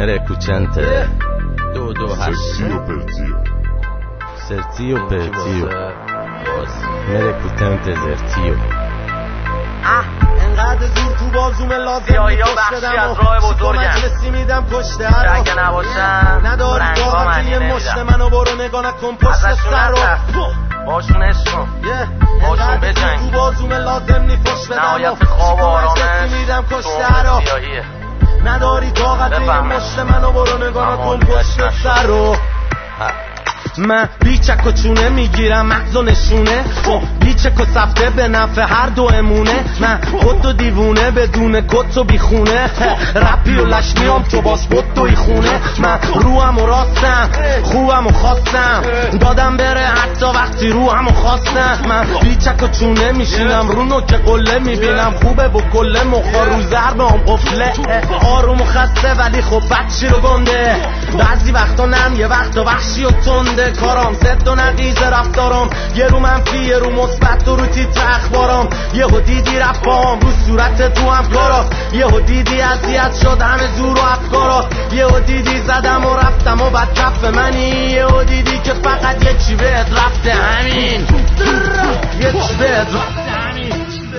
Merecucente 228 Sertio Pertio Merecucente Zertio. انقدر زور تو بازومه لازم میپشت بدم و شکو مجلسی میدم پشت هر رو اگه نباشم نداری طاقت یه مشت منو برو نگاه نکن پشت سر رو باشون عشق باشون بجنگ تو بازومه لازم نیپشت بدم و نهایت خواب و شکو مجلسی میدم پشت هر رو نداری طاقت یه مشت منو برو نگاه نکن پشت سر رو من بیچک و چونه میگیرم مغز و نشونه بیچک و سفته به نفع هر دو امونه من خود و دیوونه بدون کت و بیخونه رپی و لشنیام تو باس بود توی خونه من روحم و راستم خوبم و خواستم دادم بره حتی وقتی روحم و خواستم من بیچک و چونه میشینم رو نوک قله میبینم خوبه با کله مخا رو ضربه هم قفله آروم و خسته ولی خب بچی رو گنده بعضی وقتا نم یه وقتا وحشی و تنده کارام زد و نقیز رفتارم یه رو منفی یه رو مثبت و رو تیتر اخبارم یهو دیدی رفام رو صورت تو هم کارا یهو دیدی اذیت شد همه زور و افکارا یهو دیدی زدم و رفتم و بعد کف منی یهو دیدی که فقط یه چی بهت رفته همین یه چی بهت رفته همین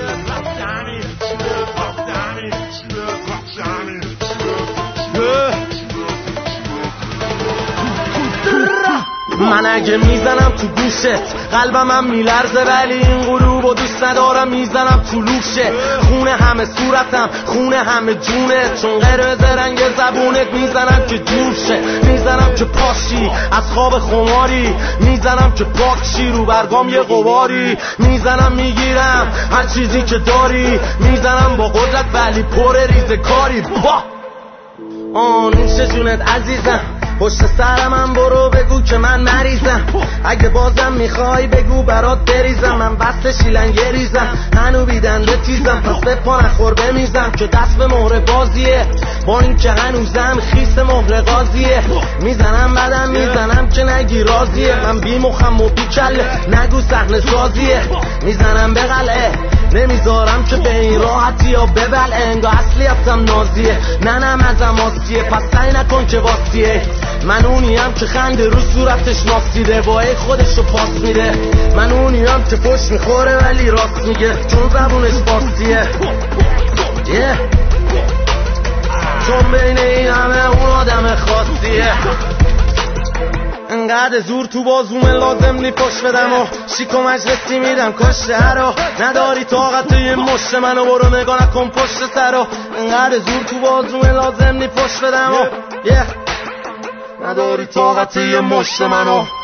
من اگه میزنم تو گوشت قلبم هم میلرزه ولی این قلوبو دوست ندارم میزنم تو لوشه خونه همه صورتم خونه همه جونه چون قرمز رنگ زبونت میزنم که جوشه میزنم که پاشی از خواب خماری میزنم که پاکشی رو برگام یه غباری میزنم میگیرم هر چیزی که داری میزنم با قدرت ولی پر ریزه کاری با نوش جونت عزیزم پشت سرم هم برو بگو که من مریضم اگه بازم میخوای بگو برات بریزم من وصل شیلنگه ریزم هنو بیدنده تیزم پس به پا نخور بمیزم که دست به مهر بازیه با این که هنوزم خیس مهر قاضیه میزنم بعدم میزنم که نگی راضیه من بی مخم و بی کله نگو صحنه سازیه میزنم به قلعه نمیذارم که به این راحتی یا ببل انگا اصلیتم نازیه ننم ازم آسیه پس سعی نکن که واسیه من اونیم که خنده رو صورتش ناسیده وای خودشو پاس میده من اونیم که پشت میخوره ولی راست میگه چون زبونش فارسیه چون بین این همه اون آدم خاصیه انقدر زور تو بازومه لازم نی پشت بدم و شیک و مجلسی میدم کشته هرو نداری طاقت یه مشت منو برو نگاه نکن پشت سرو انقدر زور تو بازومه لازم نی پشت بدم و نداری طاقت یه مشت منو